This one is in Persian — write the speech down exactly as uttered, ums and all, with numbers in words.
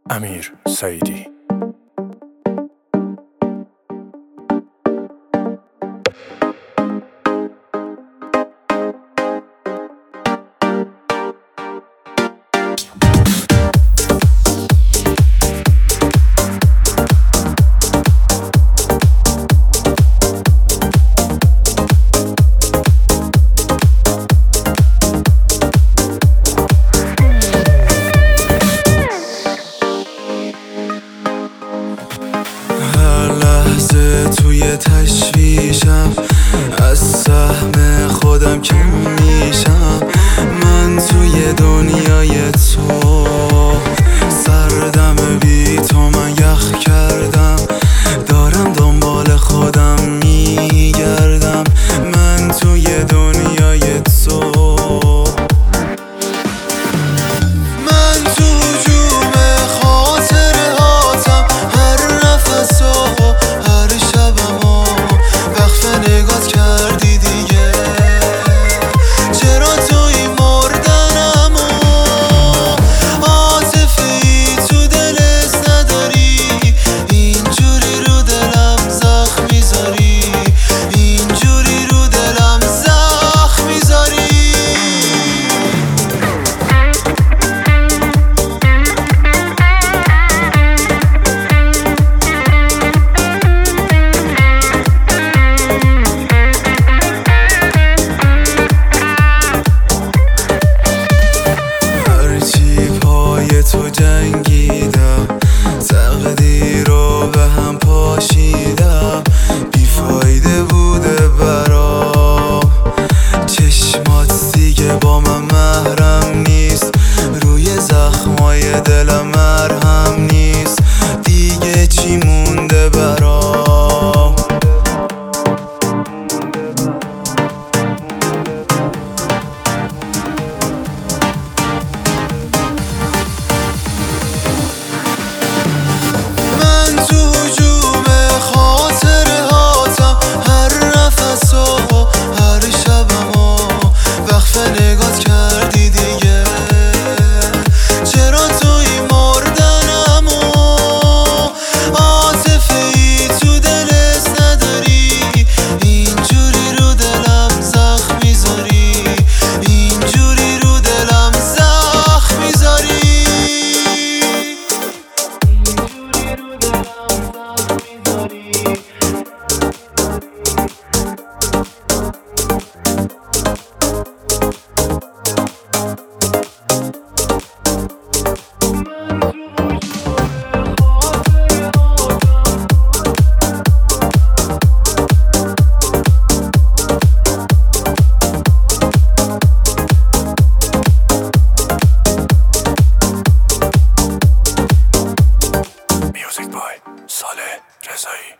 امیر سعیدی. توی تشویشم از سهم خودم کم میشم. من توی دنیای تو سردم، بی تو من یخ کردم، دارم دنبال خودم میگردم. من توی دنیای تو، من تو جوم خاطره هاتم، هر نفس و هر شبمو وقف نگات کردی دیگه. چرا توی مردنمو عاطفی تو دلت نداری؟ اینجوری رو دلم زخم میذاری، اینجوری رو دلم زخم میذاری. تو جنگیدم، تقدیر رو به هم پاشیدم، بیفایده بوده برام. چشمات دیگه با من محرم نیست، روی زخمای دلم مرهم نیست. دیگه چی مونده برام؟ نگات کردی دیگه. چرا توی مردنمو عاطفی تو دلت نداری؟ اینجوری رو دلم زخم میذاری، اینجوری رو دلم زخم میذاری. صالح رضایی.